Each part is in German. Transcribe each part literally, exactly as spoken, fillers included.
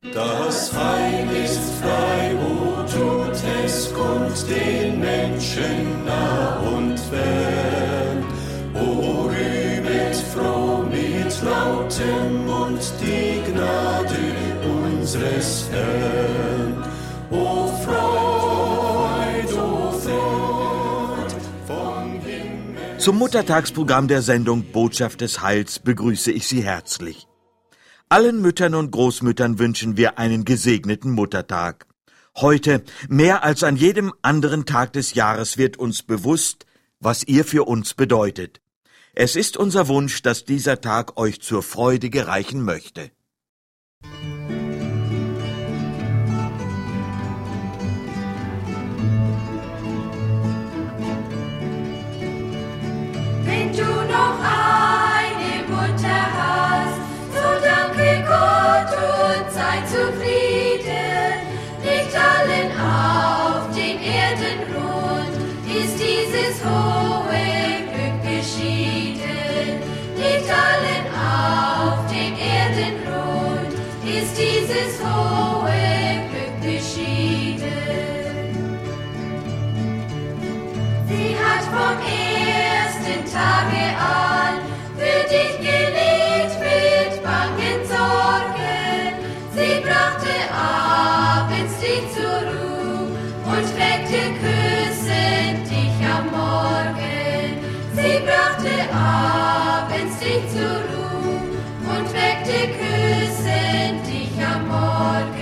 Das Heil ist frei, wo tut es kund den Menschen nah und fern. O rühmet froh mit lautem Mund die Gnade unseres Herrn. O Freud, o Freud vom Himmel. Zum Muttertagsprogramm der Sendung Botschaft des Heils begrüße ich Sie herzlich. Allen Müttern und Großmüttern wünschen wir einen gesegneten Muttertag. Heute, mehr als an jedem anderen Tag des Jahres, wird uns bewusst, was ihr für uns bedeutet. Es ist unser Wunsch, dass dieser Tag euch zur Freude gereichen möchte. Wenn du noch eine Mutter hast, so danke Gott und sei zufrieden. Nicht allen auf den Erden rund ist dieses hohe Glück beschieden. Nicht allen auf den Erden rund ist dieses hohe Glück beschieden. Sie hat vom ersten Tage an für dich gelebt mit bangen Sorgen. Sie brachte abends dich zur Ruhe und weckte küssend dich am Morgen. Sie brachte abends dich zur Ruhe und weckte küssend dich am Morgen.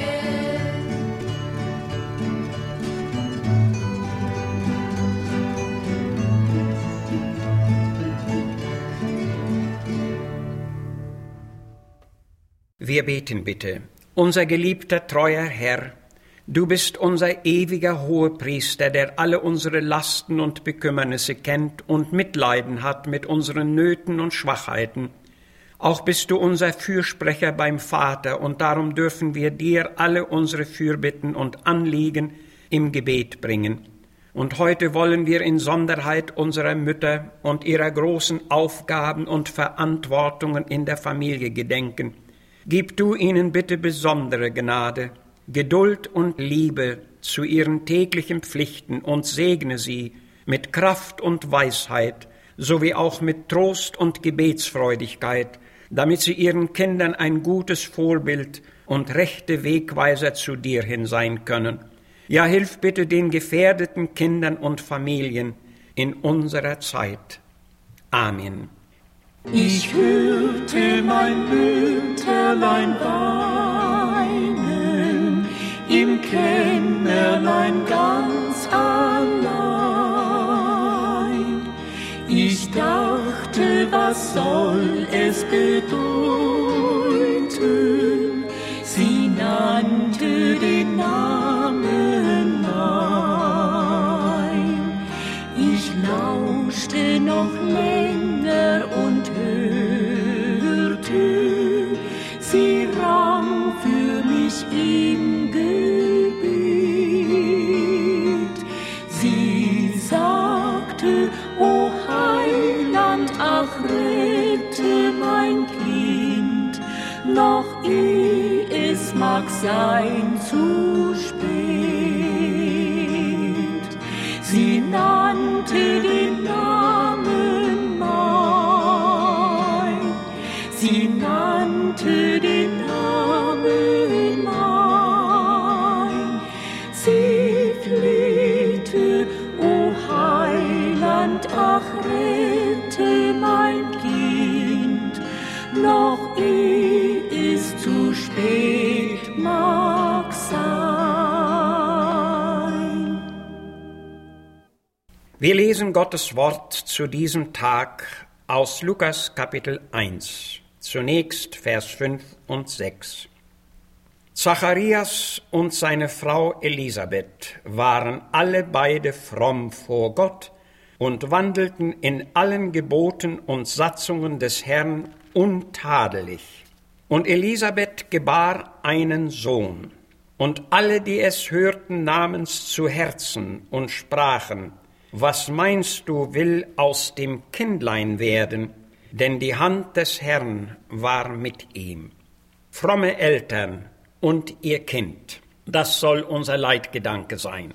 Wir beten bitte. Unser geliebter, treuer Herr, du bist unser ewiger Hohepriester, der alle unsere Lasten und Bekümmernisse kennt und Mitleiden hat mit unseren Nöten und Schwachheiten. Auch bist du unser Fürsprecher beim Vater, und darum dürfen wir dir alle unsere Fürbitten und Anliegen im Gebet bringen. Und heute wollen wir in Sonderheit unserer Mütter und ihrer großen Aufgaben und Verantwortungen in der Familie gedenken. Gib du ihnen bitte besondere Gnade, Geduld und Liebe zu ihren täglichen Pflichten und segne sie mit Kraft und Weisheit, sowie auch mit Trost und Gebetsfreudigkeit, damit sie ihren Kindern ein gutes Vorbild und rechte Wegweiser zu dir hin sein können. Ja, hilf bitte den gefährdeten Kindern und Familien in unserer Zeit. Amen. Ich hörte mein Mütterlein weinen, im Kämmerlein ganz allein. Ich dachte, was soll es bedeuten? Sie nannte den Namen mein. Ich lauschte noch länger und hörte, sie rang für mich im Gebet. Sie sagte, o Heiland, ach rette mein Kind, noch eh es mag sein zu spät. Sie nannte den Namen mein, sie nannte den Namen mein. Sie flehte, o Heiland, ach rette mein Kind, noch eh es zu spät mag sein. Wir lesen Gottes Wort zu diesem Tag aus Lukas Kapitel eins, zunächst Vers fünf und sechs. Zacharias und seine Frau Elisabeth waren alle beide fromm vor Gott und wandelten in allen Geboten und Satzungen des Herrn untadelig. Und Elisabeth gebar einen Sohn, und alle, die es hörten, nahmen's zu Herzen und sprachen: Was meinst du, will aus dem Kindlein werden? Denn die Hand des Herrn war mit ihm. Fromme Eltern und ihr Kind. Das soll unser Leitgedanke sein.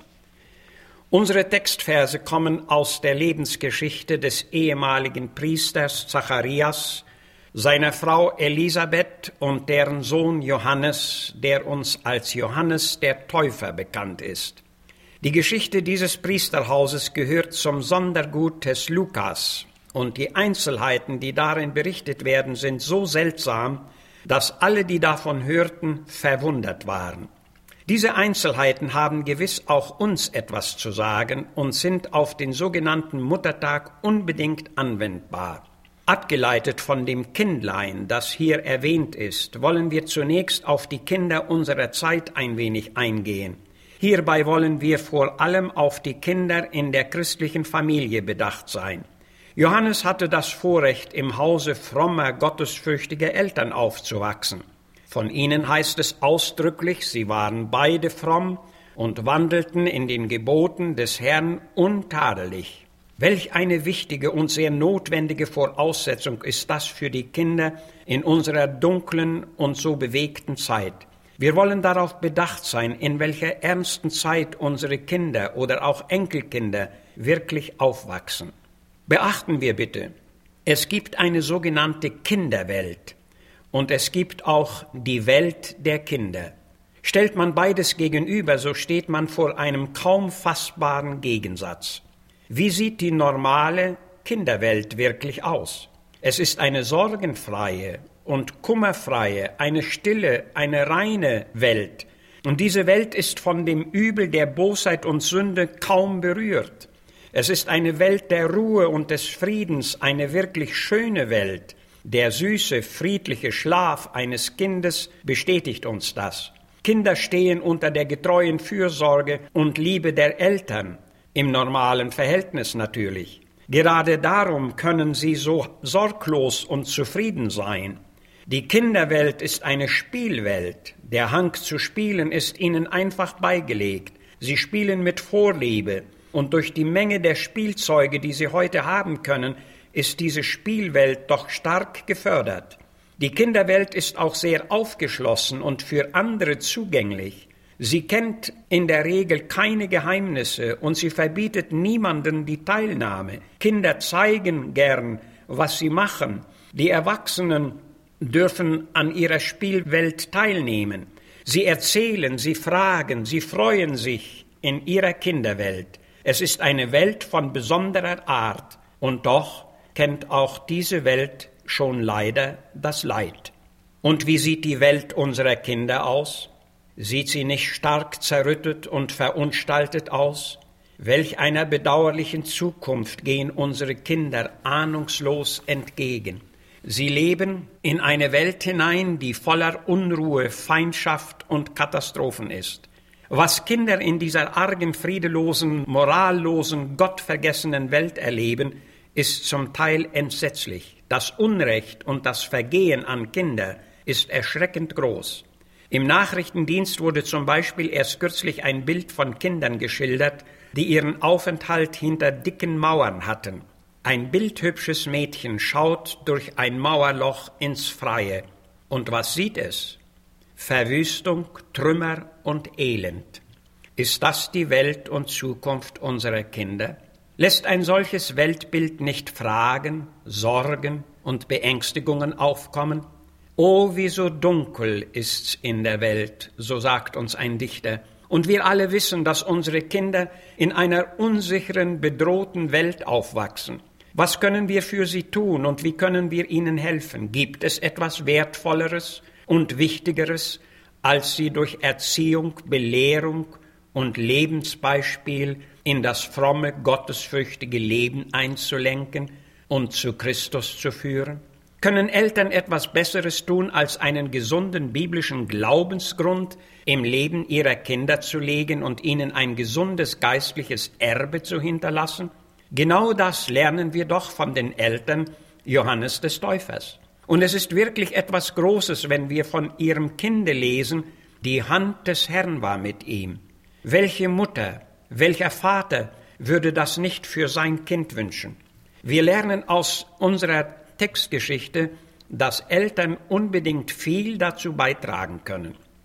Unsere Textverse kommen aus der Lebensgeschichte des ehemaligen Priesters Zacharias, seiner Frau Elisabeth und deren Sohn Johannes, der uns als Johannes der Täufer bekannt ist. Die Geschichte dieses Priesterhauses gehört zum Sondergut des Lukas, und die Einzelheiten, die darin berichtet werden, sind so seltsam, dass alle, die davon hörten, verwundert waren. Diese Einzelheiten haben gewiss auch uns etwas zu sagen und sind auf den sogenannten Muttertag unbedingt anwendbar. Abgeleitet von dem Kindlein, das hier erwähnt ist, wollen wir zunächst auf die Kinder unserer Zeit ein wenig eingehen. Hierbei wollen wir vor allem auf die Kinder in der christlichen Familie bedacht sein. Johannes hatte das Vorrecht, im Hause frommer, gottesfürchtiger Eltern aufzuwachsen. Von ihnen heißt es ausdrücklich, sie waren beide fromm und wandelten in den Geboten des Herrn untadelig. Welch eine wichtige und sehr notwendige Voraussetzung ist das für die Kinder in unserer dunklen und so bewegten Zeit. Wir wollen darauf bedacht sein, in welcher ernsten Zeit unsere Kinder oder auch Enkelkinder wirklich aufwachsen. Beachten wir bitte, es gibt eine sogenannte Kinderwelt. Und es gibt auch die Welt der Kinder. Stellt man beides gegenüber, so steht man vor einem kaum fassbaren Gegensatz. Wie sieht die normale Kinderwelt wirklich aus? Es ist eine sorgenfreie und kummerfreie, eine stille, eine reine Welt. Und diese Welt ist von dem Übel der Bosheit und Sünde kaum berührt. Es ist eine Welt der Ruhe und des Friedens, eine wirklich schöne Welt. Der süße, friedliche Schlaf eines Kindes bestätigt uns das. Kinder stehen unter der getreuen Fürsorge und Liebe der Eltern, im normalen Verhältnis natürlich. Gerade darum können sie so sorglos und zufrieden sein. Die Kinderwelt ist eine Spielwelt. Der Hang zu spielen ist ihnen einfach beigelegt. Sie spielen mit Vorliebe, und durch die Menge der Spielzeuge, die sie heute haben können, ist diese Spielwelt doch stark gefördert. Die Kinderwelt ist auch sehr aufgeschlossen und für andere zugänglich. Sie kennt in der Regel keine Geheimnisse und sie verbietet niemanden die Teilnahme. Kinder zeigen gern, was sie machen. Die Erwachsenen dürfen an ihrer Spielwelt teilnehmen. Sie erzählen, sie fragen, sie freuen sich in ihrer Kinderwelt. Es ist eine Welt von besonderer Art und doch kennt auch diese Welt schon leider das Leid. Und wie sieht die Welt unserer Kinder aus? Sieht sie nicht stark zerrüttet und verunstaltet aus? Welch einer bedauerlichen Zukunft gehen unsere Kinder ahnungslos entgegen. Sie leben in eine Welt hinein, die voller Unruhe, Feindschaft und Katastrophen ist. Was Kinder in dieser argen, friedelosen, morallosen, gottvergessenen Welt erleben, ist zum Teil entsetzlich. Das Unrecht und das Vergehen an Kinder ist erschreckend groß. Im Nachrichtendienst wurde zum Beispiel erst kürzlich ein Bild von Kindern geschildert, die ihren Aufenthalt hinter dicken Mauern hatten. Ein bildhübsches Mädchen schaut durch ein Mauerloch ins Freie. Und was sieht es? Verwüstung, Trümmer und Elend. Ist das die Welt und Zukunft unserer Kinder? Lässt ein solches Weltbild nicht Fragen, Sorgen und Beängstigungen aufkommen? Oh, wie so dunkel ist's in der Welt, so sagt uns ein Dichter. Und wir alle wissen, dass unsere Kinder in einer unsicheren, bedrohten Welt aufwachsen. Was können wir für sie tun und wie können wir ihnen helfen? Gibt es etwas Wertvolleres und Wichtigeres, als sie durch Erziehung, Belehrung und Lebensbeispiel in das fromme, gottesfürchtige Leben einzulenken und zu Christus zu führen? Können Eltern etwas Besseres tun, als einen gesunden biblischen Glaubensgrund im Leben ihrer Kinder zu legen und ihnen ein gesundes geistliches Erbe zu hinterlassen? Genau das lernen wir doch von den Eltern Johannes des Täufers. Und es ist wirklich etwas Großes, wenn wir von ihrem Kinde lesen, die Hand des Herrn war mit ihm. Welche Mutter, welcher Vater würde das nicht für sein Kind wünschen? Wir lernen aus unserer Textgeschichte, dass Eltern unbedingt viel dazu beitragen können.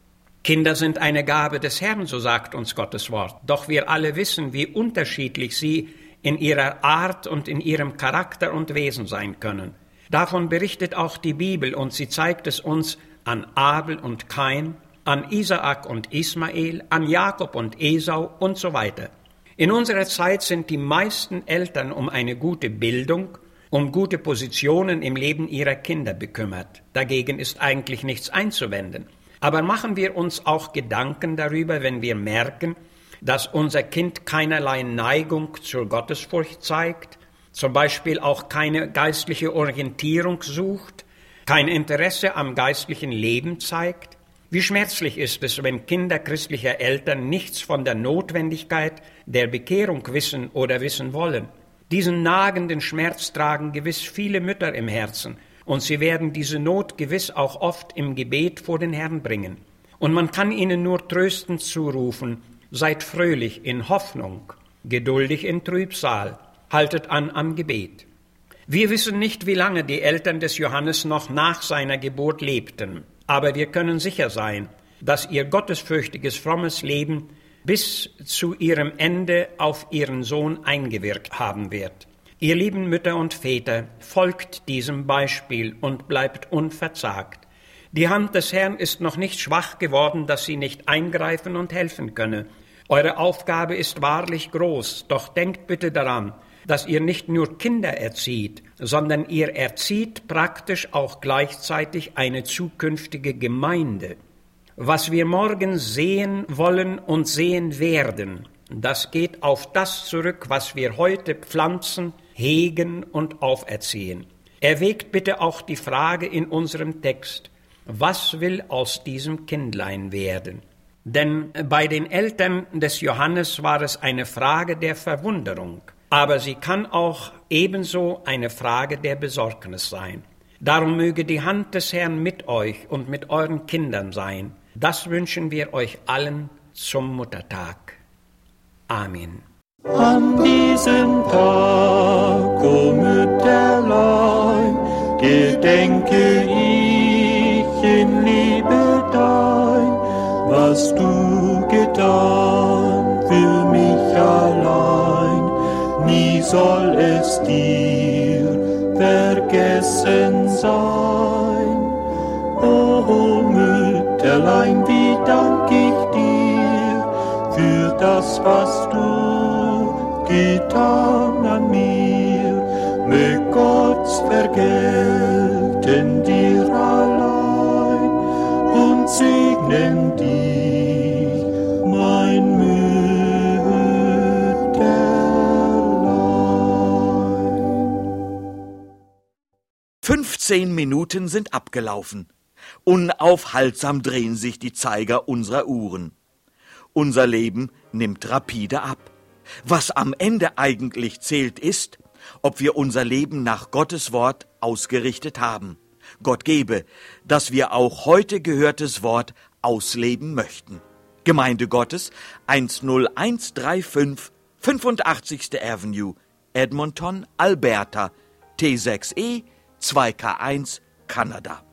Kinder sind eine Gabe des Herrn, so sagt uns Gottes Wort. Doch wir alle wissen, wie unterschiedlich sie in ihrer Art und in ihrem Charakter und Wesen sein können. Davon berichtet auch die Bibel und sie zeigt es uns an Abel und Kain, an Isaak und Ismael, an Jakob und Esau und so weiter. In unserer Zeit sind die meisten Eltern um eine gute Bildung, um gute Positionen im Leben ihrer Kinder bekümmert. Dagegen ist eigentlich nichts einzuwenden. Aber machen wir uns auch Gedanken darüber, wenn wir merken, dass unser Kind keinerlei Neigung zur Gottesfurcht zeigt, zum Beispiel auch keine geistliche Orientierung sucht, kein Interesse am geistlichen Leben zeigt? Wie schmerzlich ist es, wenn Kinder christlicher Eltern nichts von der Notwendigkeit der Bekehrung wissen oder wissen wollen. Diesen nagenden Schmerz tragen gewiss viele Mütter im Herzen, und sie werden diese Not gewiss auch oft im Gebet vor den Herrn bringen. Und man kann ihnen nur tröstend zurufen: Seid fröhlich in Hoffnung, geduldig in Trübsal, haltet an am Gebet. Wir wissen nicht, wie lange die Eltern des Johannes noch nach seiner Geburt lebten, aber wir können sicher sein, dass ihr gottesfürchtiges, frommes Leben bis zu ihrem Ende auf ihren Sohn eingewirkt haben wird. Ihr lieben Mütter und Väter, folgt diesem Beispiel und bleibt unverzagt. Die Hand des Herrn ist noch nicht schwach geworden, dass sie nicht eingreifen und helfen könne. Eure Aufgabe ist wahrlich groß, doch denkt bitte daran, dass ihr nicht nur Kinder erzieht, sondern ihr erzieht praktisch auch gleichzeitig eine zukünftige Gemeinde. Was wir morgen sehen wollen und sehen werden, das geht auf das zurück, was wir heute pflanzen, hegen und auferziehen. Erwägt bitte auch die Frage in unserem Text: Was will aus diesem Kindlein werden? Denn bei den Eltern des Johannes war es eine Frage der Verwunderung, aber sie kann auch ebenso eine Frage der Besorgnis sein. Darum möge die Hand des Herrn mit euch und mit euren Kindern sein. Das wünschen wir euch allen zum Muttertag. Amen. An diesem Tag, o Mütterlein, gedenke ich in Liebe dein, was du getan für mich allein. Nie soll es dir vergessen sein. O Mütterlein, wie dank ich dir für das, was du getan an mir. Mög Gott's vergelten dir allein und segnen dich, mein Mütterlein. Fünfzehn Minuten sind abgelaufen. Unaufhaltsam drehen sich die Zeiger unserer Uhren. Unser Leben nimmt rapide ab. Was am Ende eigentlich zählt, ist, ob wir unser Leben nach Gottes Wort ausgerichtet haben. Gott gebe, dass wir auch heute gehörtes Wort ausleben möchten. Gemeinde Gottes, eins null eins drei fünf, fünfundachtzigste Avenue, Edmonton, Alberta, T sechs E zwei K eins, Kanada.